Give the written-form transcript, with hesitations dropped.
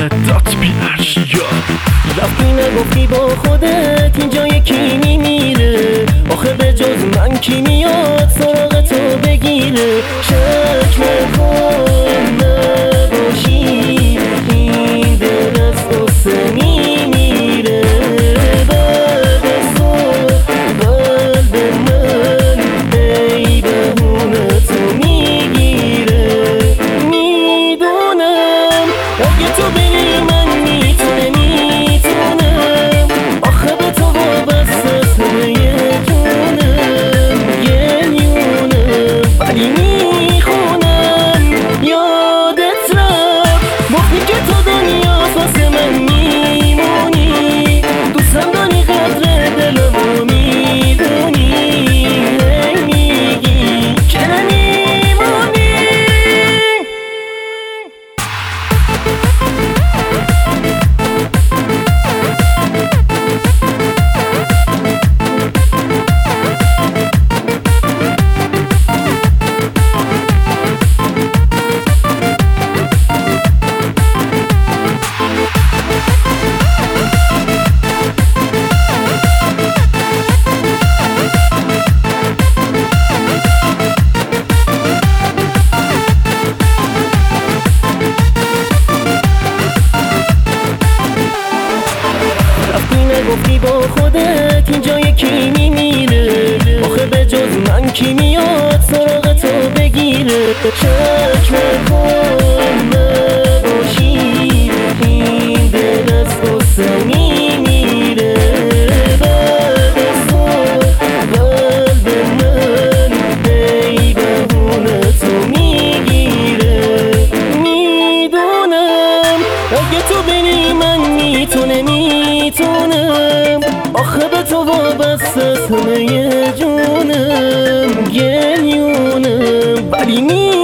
دات بی ارشیا. رفتی نگفتی با خودت اینجا یکی میمیره، آخه به جز من کی میاد سراغ تو بگیره؟ شک نکن نباشی این دل از قصه میمیره. بعد از تو قلب من ای بهونه تو میگیره. میدونم اگه تو بری من میتونم، آخه به تو وابسته سر یه جونم گریونم، ولی میخونم یادت رفت گفتی که تو دنیا واسه من میمونی، دوستم داری قدر دلمو میدونی، هی میگی که نمیمونی. گفتی با خودت اینجا یکی میمیره، آخه به جز من کی میاد سراغ تو بگیره؟ شک نکن نباشی این دل از قصه میمیره. بعد از تو قلب من ای بهونه تو میگیره. میدونم اگه تو بری من میتونم، آخه به تو وابسته همه جونم گریونم، ولی